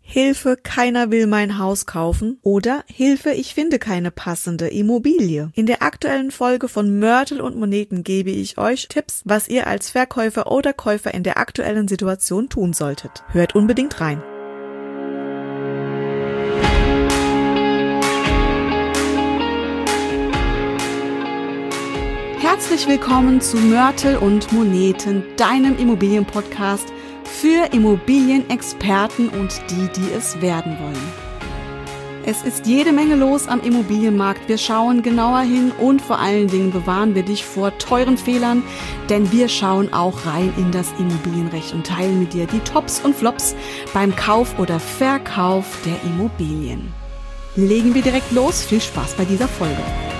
Hilfe, keiner will mein Haus kaufen oder Hilfe, ich finde keine passende Immobilie. In der aktuellen Folge von Mörtel und Moneten gebe ich euch Tipps, was ihr als Verkäufer oder Käufer in der aktuellen Situation tun solltet. Hört unbedingt rein. Herzlich willkommen zu Mörtel und Moneten, deinem Immobilienpodcast für Immobilienexperten und die es werden wollen. Es ist jede Menge los am Immobilienmarkt. Wir schauen genauer hin und vor allen Dingen bewahren wir dich vor teuren Fehlern, denn wir schauen auch rein in das Immobilienrecht und teilen mit dir die Tops und Flops beim Kauf oder Verkauf der Immobilien. Legen wir direkt los. Viel Spaß bei dieser Folge.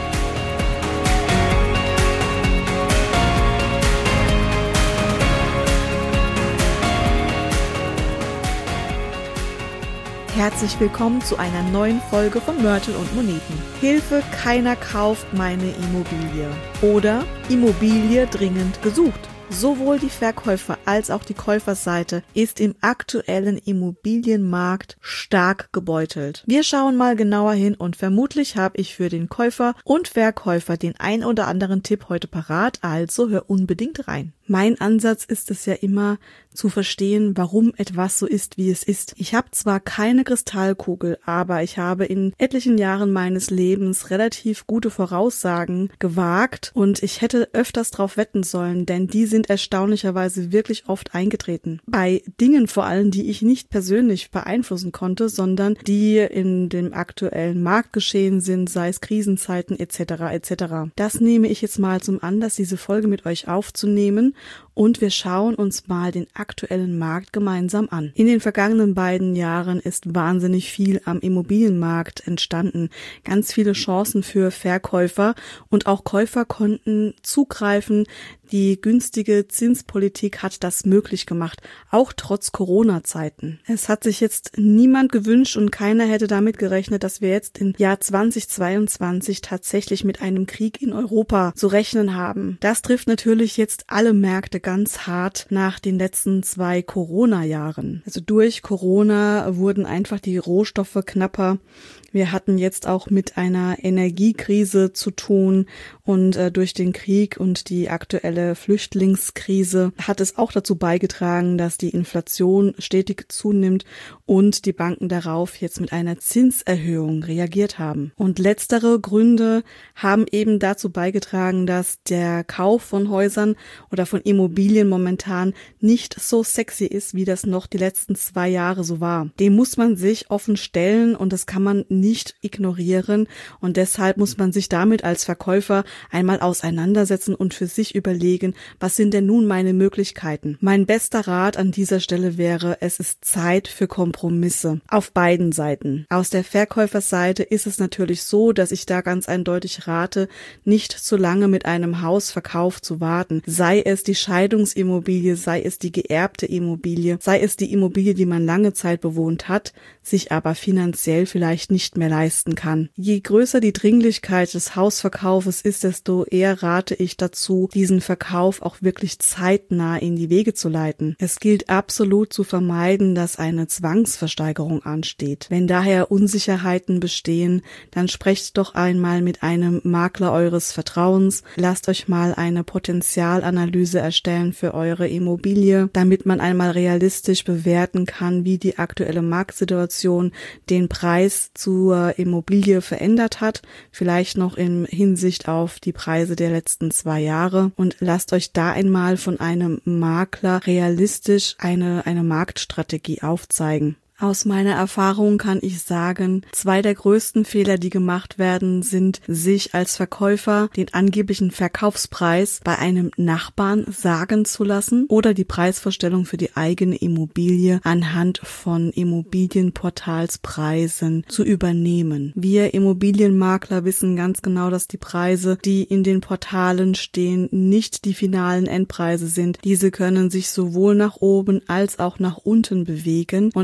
Herzlich willkommen zu einer neuen Folge von Mörtel und Moneten. Hilfe, keiner kauft meine Immobilie. Oder Immobilie dringend gesucht. Sowohl die Verkäufer- als auch die Käuferseite ist im aktuellen Immobilienmarkt stark gebeutelt. Wir schauen mal genauer hin und vermutlich habe ich für den Käufer und Verkäufer den ein oder anderen Tipp heute parat, also hör unbedingt rein. Mein Ansatz ist es ja immer, zu verstehen, warum etwas so ist, wie es ist. Ich habe zwar keine Kristallkugel, aber ich habe in etlichen Jahren meines Lebens relativ gute Voraussagen gewagt und ich hätte öfters drauf wetten sollen, denn die sind erstaunlicherweise wirklich oft eingetreten. Bei Dingen vor allem, die ich nicht persönlich beeinflussen konnte, sondern die in dem aktuellen Markt geschehen sind, sei es Krisenzeiten etc. etc. Das nehme ich jetzt mal zum Anlass, diese Folge mit euch aufzunehmen. Und wir schauen uns mal den aktuellen Markt gemeinsam an. In den vergangenen beiden Jahren ist wahnsinnig viel am Immobilienmarkt entstanden. Ganz viele Chancen für Verkäufer und auch Käufer konnten zugreifen. Die günstige Zinspolitik hat das möglich gemacht, auch trotz Corona-Zeiten. Es hat sich jetzt niemand gewünscht und keiner hätte damit gerechnet, dass wir jetzt im Jahr 2022 tatsächlich mit einem Krieg in Europa zu rechnen haben. Das trifft natürlich jetzt alle Märkte ganz hart nach den letzten 2 Corona-Jahren. Also durch Corona wurden einfach die Rohstoffe knapper. Wir hatten jetzt auch mit einer Energiekrise zu tun und durch den Krieg und die aktuelle Flüchtlingskrise hat es auch dazu beigetragen, dass die Inflation stetig zunimmt und die Banken darauf jetzt mit einer Zinserhöhung reagiert haben. Und letztere Gründe haben eben dazu beigetragen, dass der Kauf von Häusern oder von Immobilien momentan nicht so sexy ist, wie das noch die letzten 2 Jahre so war. Dem muss man sich offen stellen und das kann man nicht ignorieren und deshalb muss man sich damit als Verkäufer einmal auseinandersetzen und für sich überlegen, was sind denn nun meine Möglichkeiten? Mein bester Rat an dieser Stelle wäre, es ist Zeit für Kompromisse auf beiden Seiten. Aus der Verkäuferseite ist es natürlich so, dass ich da ganz eindeutig rate, nicht zu lange mit einem Hausverkauf zu warten. Sei es die Scheidungsimmobilie, sei es die geerbte Immobilie, sei es die Immobilie, die man lange Zeit bewohnt hat, sich aber finanziell vielleicht nicht mehr leisten kann. Je größer die Dringlichkeit des Hausverkaufes ist, desto eher rate ich dazu, diesen Verkauf auch wirklich zeitnah in die Wege zu leiten. Es gilt absolut zu vermeiden, dass eine Zwangsversteigerung ansteht. Wenn daher Unsicherheiten bestehen, dann sprecht doch einmal mit einem Makler eures Vertrauens. Lasst euch mal eine Potenzialanalyse erstellen für eure Immobilie, damit man einmal realistisch bewerten kann, wie die aktuelle Marktsituation den Preis zur Immobilie verändert hat, vielleicht noch in Hinsicht auf die Preise der letzten 2 Jahre und lasst euch da einmal von einem Makler realistisch eine Marktstrategie aufzeigen. Aus meiner Erfahrung kann ich sagen, 2 der größten Fehler, die gemacht werden, sind, sich als Verkäufer den angeblichen Verkaufspreis bei einem Nachbarn sagen zu lassen oder die Preisvorstellung für die eigene Immobilie anhand von Immobilienportalspreisen zu übernehmen. Wir Immobilienmakler wissen ganz genau, dass die Preise, die in den Portalen stehen, nicht die finalen Endpreise sind. Diese können sich sowohl nach oben als auch nach unten bewegen und es wird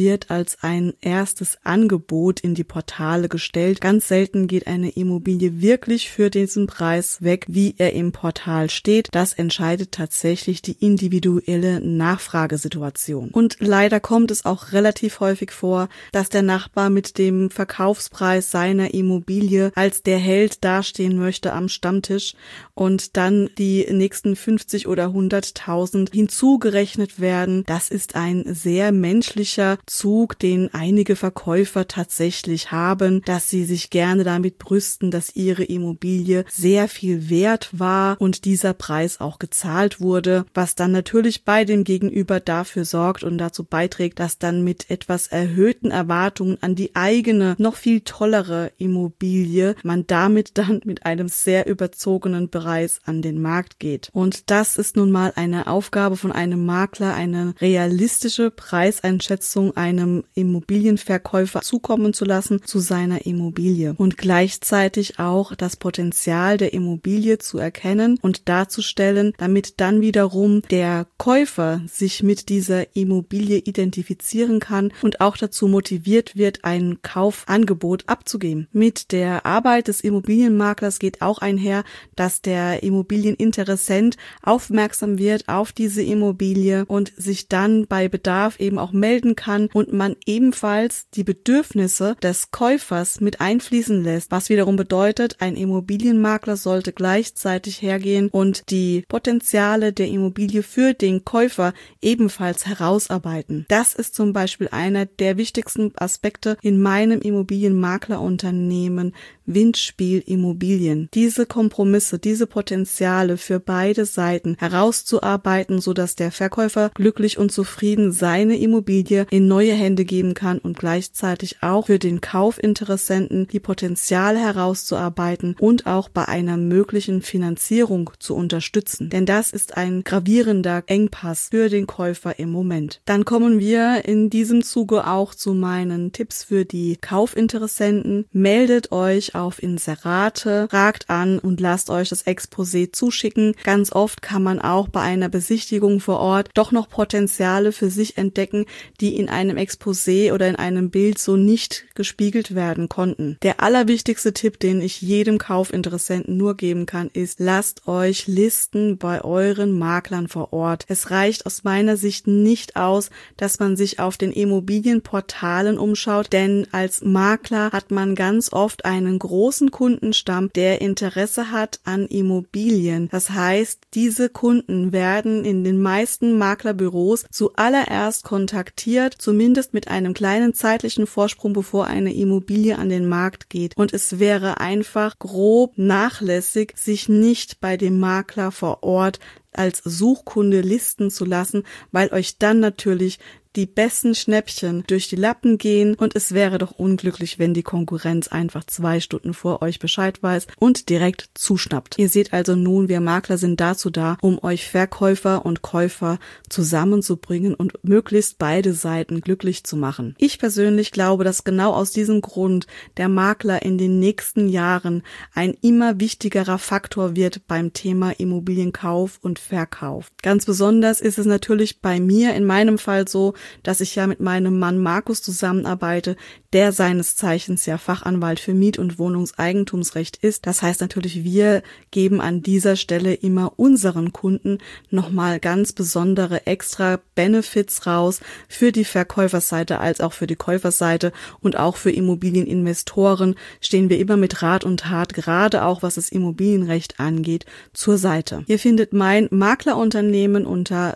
wird als ein erstes Angebot in die Portale gestellt. Ganz selten geht eine Immobilie wirklich für diesen Preis weg, wie er im Portal steht. Das entscheidet tatsächlich die individuelle Nachfragesituation. Und leider kommt es auch relativ häufig vor, dass der Nachbar mit dem Verkaufspreis seiner Immobilie als der Held dastehen möchte am Stammtisch und dann die nächsten 50 oder 100.000 hinzugerechnet werden. Das ist ein sehr menschlicher Zug, den einige Verkäufer tatsächlich haben, dass sie sich gerne damit brüsten, dass ihre Immobilie sehr viel wert war und dieser Preis auch gezahlt wurde, was dann natürlich bei dem Gegenüber dafür sorgt und dazu beiträgt, dass dann mit etwas erhöhten Erwartungen an die eigene, noch viel tollere Immobilie man damit dann mit einem sehr überzogenen Preis an den Markt geht. Und das ist nun mal eine Aufgabe von einem Makler, eine realistische Preiseinschätzung einem Immobilienverkäufer zukommen zu lassen zu seiner Immobilie und gleichzeitig auch das Potenzial der Immobilie zu erkennen und darzustellen, damit dann wiederum der Käufer sich mit dieser Immobilie identifizieren kann und auch dazu motiviert wird, ein Kaufangebot abzugeben. Mit der Arbeit des Immobilienmaklers geht auch einher, dass der Immobilieninteressent aufmerksam wird auf diese Immobilie und sich dann bei Bedarf eben auch melden kann und man ebenfalls die Bedürfnisse des Käufers mit einfließen lässt, was wiederum bedeutet, ein Immobilienmakler sollte gleichzeitig hergehen und die Potenziale der Immobilie für den Käufer ebenfalls herausarbeiten. Das ist zum Beispiel einer der wichtigsten Aspekte in meinem Immobilienmaklerunternehmen Windspiel Immobilien. Diese Kompromisse, diese Potenziale für beide Seiten herauszuarbeiten, sodass der Verkäufer glücklich und zufrieden seine Immobilie in neue Hände geben kann und gleichzeitig auch für den Kaufinteressenten die Potenziale herauszuarbeiten und auch bei einer möglichen Finanzierung zu unterstützen. Denn das ist ein gravierender Engpass für den Käufer im Moment. Dann kommen wir in diesem Zuge auch zu meinen Tipps für die Kaufinteressenten. Meldet euch auf Inserate, fragt an und lasst euch das Exposé zuschicken. Ganz oft kann man auch bei einer Besichtigung vor Ort doch noch Potenziale für sich entdecken, die in einem Exposé oder in einem Bild so nicht gespiegelt werden konnten. Der allerwichtigste Tipp, den ich jedem Kaufinteressenten nur geben kann, ist, lasst euch listen bei euren Maklern vor Ort. Es reicht aus meiner Sicht nicht aus, dass man sich auf den Immobilienportalen umschaut, denn als Makler hat man ganz oft einen großen Kundenstamm, der Interesse hat an Immobilien. Das heißt, diese Kunden werden in den meisten Maklerbüros zuallererst kontaktiert, zumindest mit einem kleinen zeitlichen Vorsprung, bevor eine Immobilie an den Markt geht. Und es wäre einfach grob nachlässig, sich nicht bei dem Makler vor Ort als Suchkunde listen zu lassen, weil euch dann natürlich die besten Schnäppchen durch die Lappen gehen und es wäre doch unglücklich, wenn die Konkurrenz einfach 2 Stunden vor euch Bescheid weiß und direkt zuschnappt. Ihr seht also nun, wir Makler sind dazu da, um euch Verkäufer und Käufer zusammenzubringen und möglichst beide Seiten glücklich zu machen. Ich persönlich glaube, dass genau aus diesem Grund der Makler in den nächsten Jahren ein immer wichtigerer Faktor wird beim Thema Immobilienkauf und Verkauf. Ganz besonders ist es natürlich bei mir in meinem Fall so, dass ich ja mit meinem Mann Markus zusammenarbeite, der seines Zeichens ja Fachanwalt für Miet- und Wohnungseigentumsrecht ist. Das heißt natürlich, wir geben an dieser Stelle immer unseren Kunden nochmal ganz besondere extra Benefits raus für die Verkäuferseite als auch für die Käuferseite und auch für Immobilieninvestoren stehen wir immer mit Rat und Tat, gerade auch was das Immobilienrecht angeht, zur Seite. Ihr findet mein Maklerunternehmen unter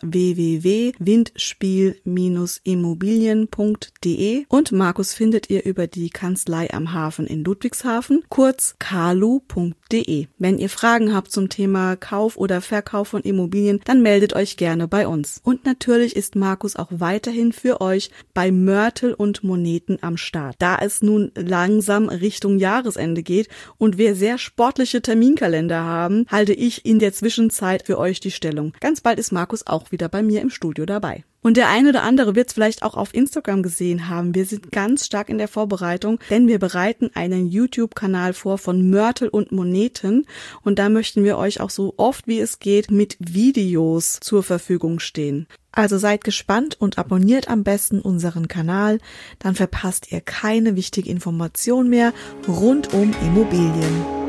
www.windspiel-immobilien.de und Markus findet ihr über die Kanzlei am Hafen in Ludwigshafen, kurz kalu.de. Wenn ihr Fragen habt zum Thema Kauf oder Verkauf von Immobilien, dann meldet euch gerne bei uns. Und natürlich ist Markus auch weiterhin für euch bei Mörtel und Moneten am Start. Da es nun langsam Richtung Jahresende geht und wir sehr sportliche Terminkalender haben, halte ich in der Zwischenzeit für euch die Stellung. Ganz bald ist Markus auch wieder bei mir im Studio dabei. Und der eine oder andere wird es vielleicht auch auf Instagram gesehen haben. Wir sind ganz stark in der Vorbereitung, denn wir bereiten einen YouTube-Kanal vor von Mörtel und Moneten. Und da möchten wir euch auch so oft wie es geht mit Videos zur Verfügung stehen. Also seid gespannt und abonniert am besten unseren Kanal, dann verpasst ihr keine wichtige Information mehr rund um Immobilien.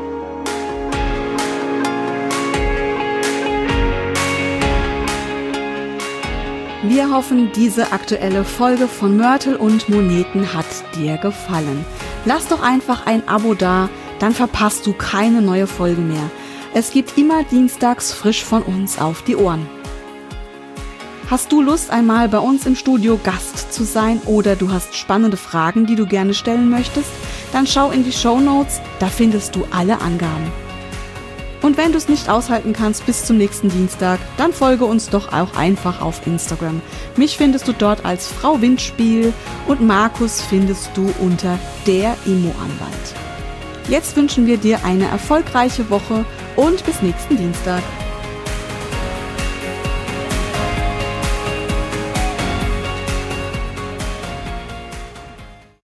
Wir hoffen, diese aktuelle Folge von Mörtel und Moneten hat dir gefallen. Lass doch einfach ein Abo da, dann verpasst du keine neue Folge mehr. Es gibt immer dienstags frisch von uns auf die Ohren. Hast du Lust, einmal bei uns im Studio Gast zu sein oder du hast spannende Fragen, die du gerne stellen möchtest? Dann schau in die Shownotes, da findest du alle Angaben. Und wenn du es nicht aushalten kannst bis zum nächsten Dienstag, dann folge uns doch auch einfach auf Instagram. Mich findest du dort als Frau Windspiel und Markus findest du unter der Immo-Anwalt. Jetzt wünschen wir dir eine erfolgreiche Woche und bis nächsten Dienstag.